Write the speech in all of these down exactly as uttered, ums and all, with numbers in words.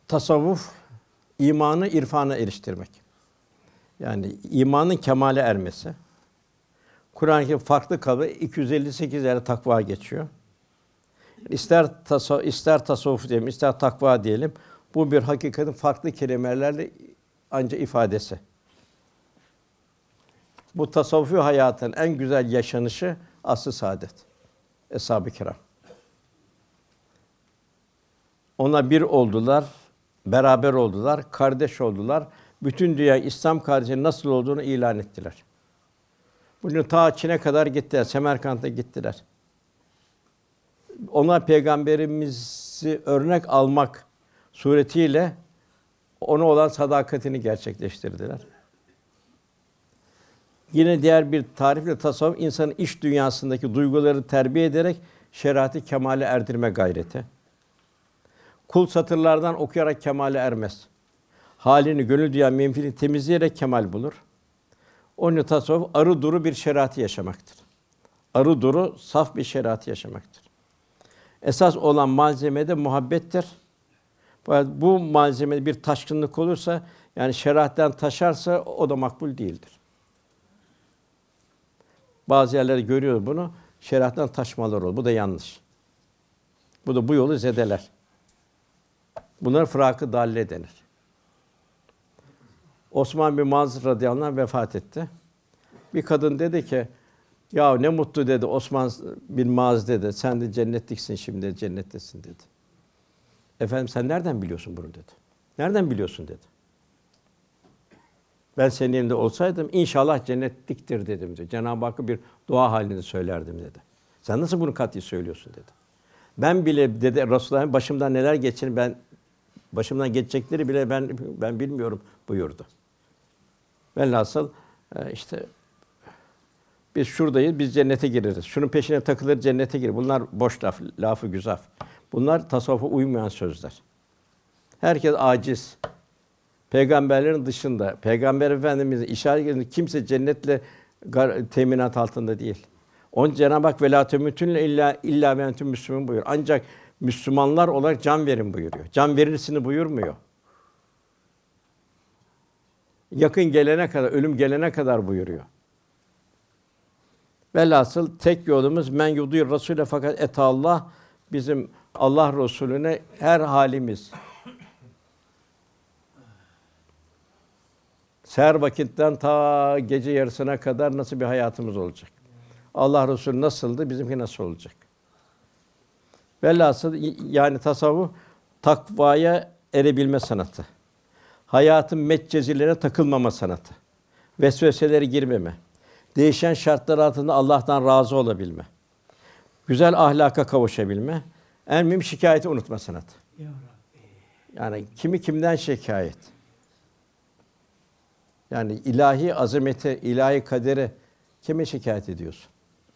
Tasavvuf, imanı irfana eriştirmek. Yani imanın kemale ermesi. Kur'an-ı farklı kabı iki yüz elli sekiz yerde takva geçiyor. İster tasavvuf, ister tasavvuf diyelim, ister takva diyelim. Bu bir hakikatin farklı kelimelerle ancak ifadesi. Bu tasavvufi hayatın en güzel yaşanışı asr-ı saadet. Eshab-ı kiram. Onlar bir oldular, beraber oldular, kardeş oldular. Bütün dünya İslam kardeşliğinin nasıl olduğunu ilan ettiler. Bugün ta Çin'e kadar gittiler, Semerkant'a gittiler. Onlar Peygamberimizi örnek almak suretiyle ona olan sadakatini gerçekleştirdiler. Yine diğer bir tarifle tasavvuf, insanın iç dünyasındaki duyguları terbiye ederek şeriatı kemale erdirme gayreti. Kul satırlardan okuyarak kemale ermez. Halini, gönül duyan menfiini temizleyerek kemal bulur. Onun için tasavvuf arı duru bir şeriatı yaşamaktır. Arı duru saf bir şeriatı yaşamaktır. Esas olan malzeme de muhabbettir. Bu malzeme bir taşkınlık olursa, yani şeriatten taşarsa o da makbul değildir. Bazı yerlerde görüyoruz bunu, şeriattan taşmalar olur. Bu da yanlış. Bu da bu yolu zedeler. Bunlara fırak-ı dalle denir. Osman bin Maz'un radıyallahu anh vefat etti. Bir kadın dedi ki, ya ne mutlu dedi Osman bin Maz dedi. Sen de cennetliksin şimdi, cennettesin dedi. Efendim sen nereden biliyorsun bunu dedi. Nereden biliyorsun dedi. Ben senin yerinde olsaydım inşallah cennetliktir dedim dedi. Cenab-ı Hakk'a bir dua halinde söylerdim dedi. Sen nasıl bunu katî söylüyorsun dedi. Ben bile dedi Resulullah'ın başımdan neler geçtiğini ben başımdan geçecekleri bile ben ben bilmiyorum buyurdu. Velhasıl işte biz şuradayız, biz cennete gireriz. Şunun peşine takılır, cennete girer. Bunlar boş laf, lafı güzaf. Bunlar tasavvufa uymayan sözler. Herkes aciz. Peygamberlerin dışında, Peygamber Efendimiz'in işaret edildiği kimse cennetle gar- teminat altında değil. Onun Cenab-ı Hak velâ temûtunne illâ illâ ve entüm müslümûn buyuruyor. Ancak Müslümanlar olarak can verin buyuruyor. Can verirsini buyurmuyor. Yakın gelene kadar, ölüm gelene kadar buyuruyor. Velhasıl tek yolumuz men yudîr Rasûle fakat etâllâh, bizim Allah Resulüne her halimiz. Seher vakitten ta gece yarısına kadar nasıl bir hayatımız olacak? Allah Resulü nasıldı, bizimki nasıl olacak? Velhasıl yani tasavvuf takvaya erebilme sanatı. Hayatın metcezilerine takılmama sanatı. Vesveselere girmeme. Değişen şartlar altında Allah'tan razı olabilme. Güzel ahlaka kavuşabilme. En mühim şikâyeti unutma sanatı. Ya Rabbi. Yani kimi kimden şikâyet? Yani ilahi azamete, ilahi kadere kime şikâyet ediyorsun?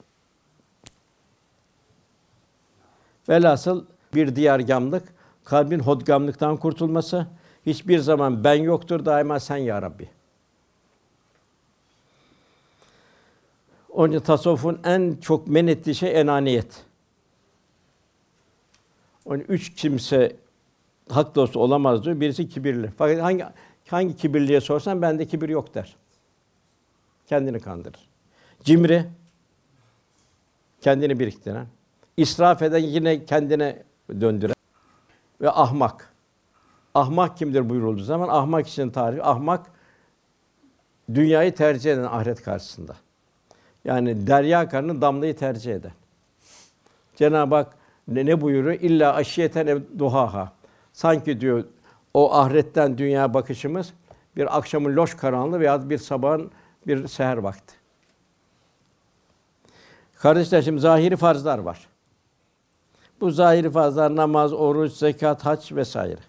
Velhasıl bir diyargâmlık, kalbin hodgâmlıktan kurtulması, hiçbir zaman ben yoktur, daima sen ya Rabbi. Onun için tasavvufun en çok men ettiği şey enâniyet. Onun üç kimse hak dostu olamaz diyor. Birisi kibirli. Fakat hangi hangi kibirliye sorsan bende kibir yok der. Kendini kandırır. Cimri, kendini biriktiren, israf eden yine kendine döndüren ve ahmak. Ahmak kimdir buyurulduğu zaman ahmak için tarifi ahmak dünyayı tercih eden ahiret karşısında. Yani derya karnı damlayı tercih eden. Cenab-ı Hak ne, ne buyuruyor? İlla aşiyeten ev duhaha. Sanki diyor o ahiretten dünya bakışımız bir akşamın loş karanlığı veya bir sabahın bir seher vakti. Kardeşler, şimdi zahiri farzlar var. Bu zahiri farzlar namaz, oruç, zekat, hac vesaire.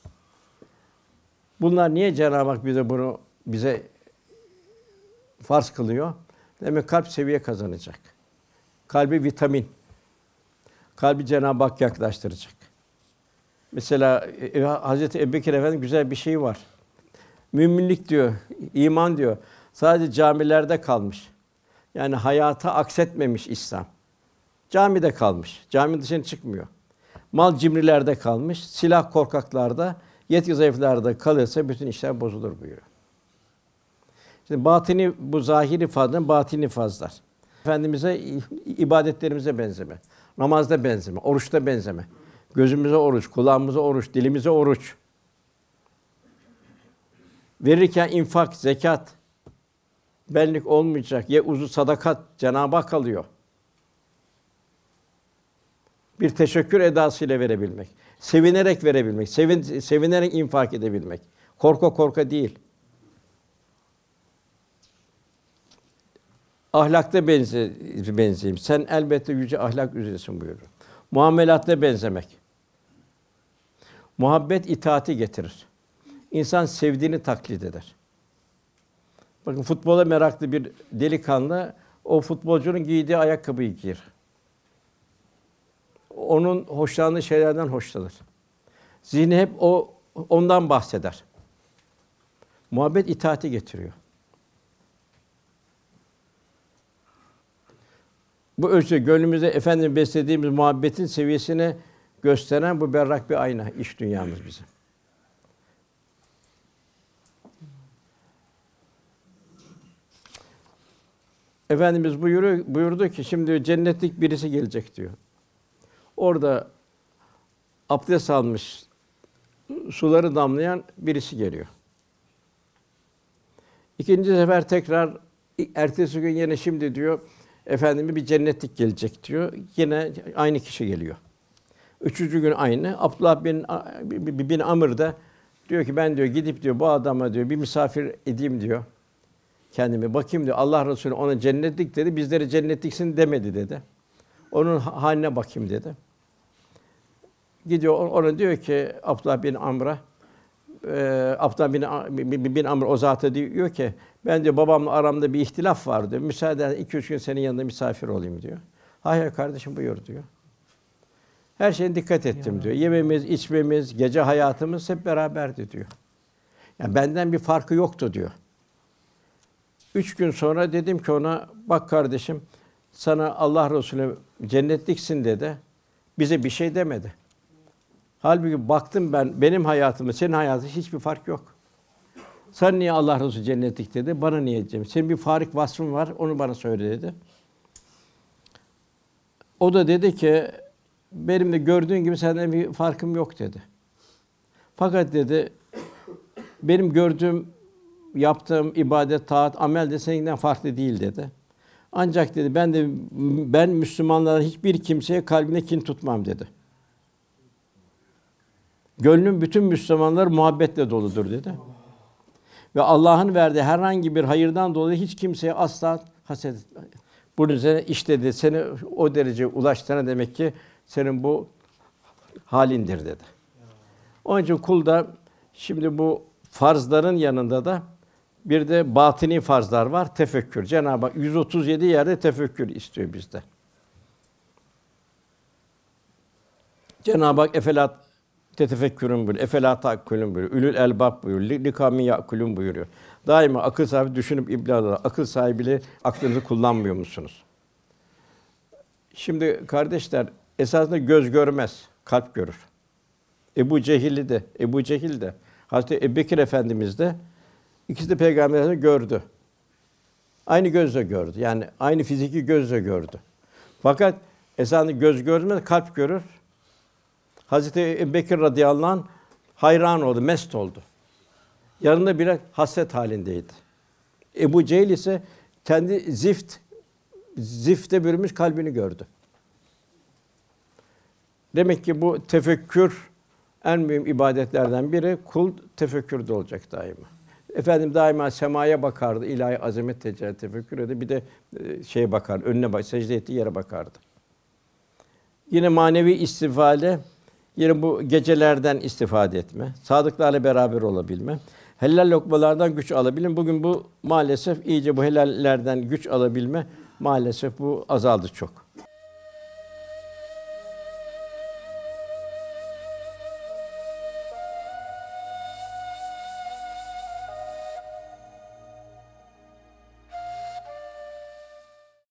Bunlar niye Cenab-ı Hak bize bunu bize farz kılıyor? Demek kalp seviye kazanacak. Kalbi vitamin. Kalbi Cenab-ı Hak yaklaştıracak. Mesela e, Hazreti Ebubekir Efendi güzel bir şey var. Müminlik diyor, iman diyor. Sadece camilerde kalmış. Yani hayata aksetmemiş İslam. Camide kalmış. Cami dışına çıkmıyor. Mal cimrilerde kalmış, silah korkaklarda, Yetki zayıflarda kalırsa bütün işler bozulur buyuruyor. Şimdi batini, bu zahiri fazlar, batini fazlar. Efendimiz'e ibadetlerimize benzeme, namazda benzeme, oruçta benzeme. Gözümüze oruç, kulağımıza oruç, dilimize oruç. Verirken infak, zekat, benlik olmayacak. Ye uzu sadakat Cenab-ı Hak alıyor. Bir teşekkür edasıyla verebilmek, sevinerek verebilmek, sevin, sevinerek infak edebilmek. Korka korka değil. Ahlakta benze, benzeyeyim. Sen elbette yüce ahlak üzeresin buyuruyor. Muamelatta benzemek. Muhabbet itaati getirir. İnsan sevdiğini taklit eder. Bakın futbola meraklı bir delikanlı o futbolcunun giydiği ayakkabıyı giyer. Onun hoşlandığı şeylerden hoşlanır. Zihni hep o ondan bahseder. Muhabbet itaati getiriyor. Bu ölçü gönlümüzde efendim beslediğimiz muhabbetin seviyesini gösteren bu berrak bir ayna iç dünyamız bizim. Efendimiz buyuruyor, buyurdu ki şimdi cennetlik birisi gelecek diyor. Orada abdest almış, suları damlayan birisi geliyor. İkinci sefer tekrar ertesi gün yine şimdi diyor efendime bir cennetlik gelecek diyor. Yine aynı kişi geliyor. Üçüncü gün aynı. Abdullah bin bin Amr da diyor ki ben diyor gidip diyor bu adama diyor bir misafir edeyim diyor. Kendime bakayım diyor. Allah Resulü ona cennetlik dedi. Bizlere cennetliksin demedi dedi. Onun haline bakayım dedi. Gidiyor ona diyor ki Abdullah bin Amr'a e, Abdullah bin, bin Amr o zata diyor ki ben diyor babamla aramda bir ihtilaf var diyor. Müsaade iki üç gün senin yanında misafir olayım diyor. Hayır kardeşim buyur diyor. Her şeye dikkat ettim ya. Diyor. Yememiz, içmemiz, gece hayatımız hep beraberdi diyor. Yani benden bir farkı yoktu diyor. Üç gün sonra dedim ki ona bak kardeşim sana Allah Resulü cennetliksin dedi. Bize bir şey demedi. Halbuki baktım ben benim hayatımda senin hayatında hiçbir fark yok. Sen niye Allah Resulü cennetlik dedi? Bana niye diyeceğim? Senin bir farik vasfın var, onu bana söyle dedi. O da dedi ki benim de gördüğün gibi senden bir farkım yok dedi. Fakat dedi benim gördüğüm, yaptığım ibadet, taat, amel de seninkinden farklı değil dedi. Ancak dedi ben de ben Müslümanların hiçbir kimseye kalbine kin tutmam dedi. Gönlüm bütün Müslümanlar muhabbetle doludur dedi. Ve Allah'ın verdiği herhangi bir hayırdan dolayı hiç kimseye asla haset etmem. Bunun üzerine işte dedi seni o derece ulaştıran demek ki senin bu halindir dedi. Onun için kul da şimdi bu farzların yanında da bir de batini farzlar var, tefekkür. Cenab-ı Hak yüz otuz yedi yerde tefekkür istiyor bizde. Cenab-ı Hak efelat tetefekkürün buyuruyor, efela ta'kulun buyuruyor, ulul elbab buyuruyor, likamin ya'kulun buyuruyor. Daima akıl sahibi düşünüp iblah eder. Akıl sahibiyle aklınızı kullanmıyor musunuz? Şimdi kardeşler, esasında göz görmez, kalp görür. Ebu Cehil'i de, Ebu Cehil de, Hazreti Ebubekir Efendimiz de ikisi de Peygamber'i gördü. Aynı gözle gördü. Yani aynı fiziki gözle gördü. Fakat esasında göz görmez, kalp görür. Hazreti Ebubekir radıyallahu anh hayran oldu, mest oldu. Yanında bile hasret halindeydi. Ebu Cehil ise kendi zift, zifte bürünmüş kalbini gördü. Demek ki bu tefekkür en mühim ibadetlerden biri. Kul tefekkürde olacak daima. Efendim daima semaya bakardı, ilahi azamet tecelli tefekkür ederdi. Bir de e, şeye bakar, önüne bak, secde ettiği yere bakardı. Yine manevi istifade, yine bu gecelerden istifade etme, sadıklarla beraber olabilme, helal lokmalardan güç alabilme. Bugün bu maalesef iyice bu helallerden güç alabilme maalesef bu azaldı çok.